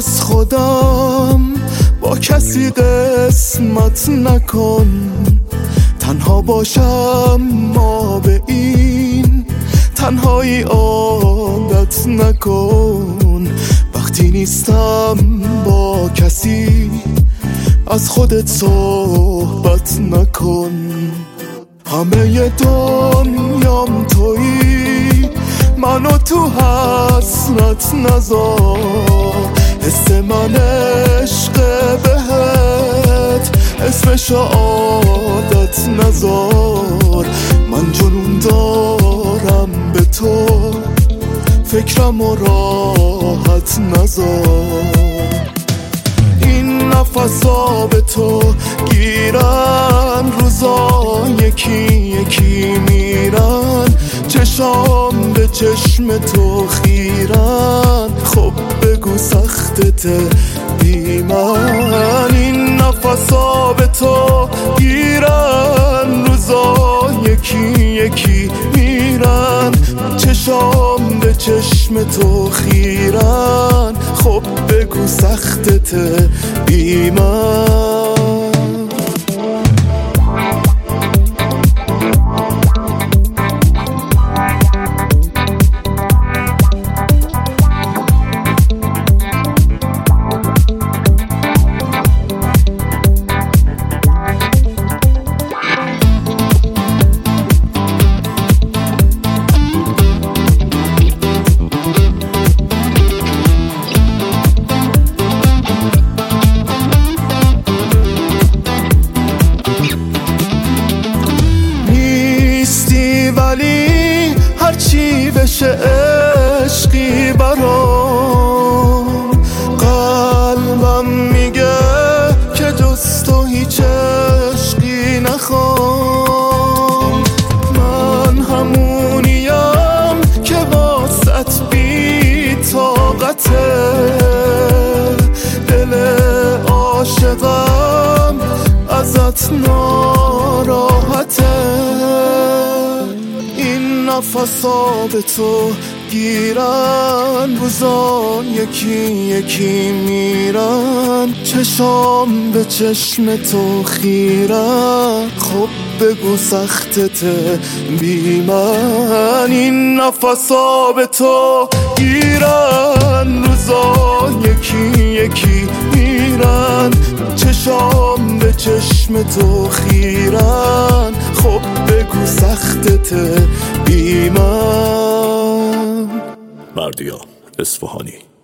از خودم با کسی قسمت نکن، تنها باشم ما به این تنهایی عادت نکن. وقتی نیستم با کسی از خودت صحبت نکن. همه دنیام تویی، منو تو حسرت نذار. حس من عشق بهت، اسمشو عادت نذار. من جنون دارم به تو، فکرم راحت نذار. این نفسا به تو گیرن، روزا یکی یکی میرن. چشام به چشم تو خیرن، خب بگو سختته بی من. این نفسا به تو گیرن، روزا یکی یکی میرن. چشام به چشم تو خیرن، خب بگو سختته بی من. ولی هرچی بشه عشقی برام، قلبم میگه که جز تو هیچ عشقی نخوام. من همونیم که واسط بی طاقته، دل عاشقم ازت ناراحته. نفسا به تو گیرن، روزا یکی یکی میرن. چشام به چشم تو خیرن، خب بگو سختته بی من. این نفسا به تو گیرن، روزا یکی یکی میرن. چشام به چشم تو خیرن، خب بگو سختته بی من. بردیا اصفهانی.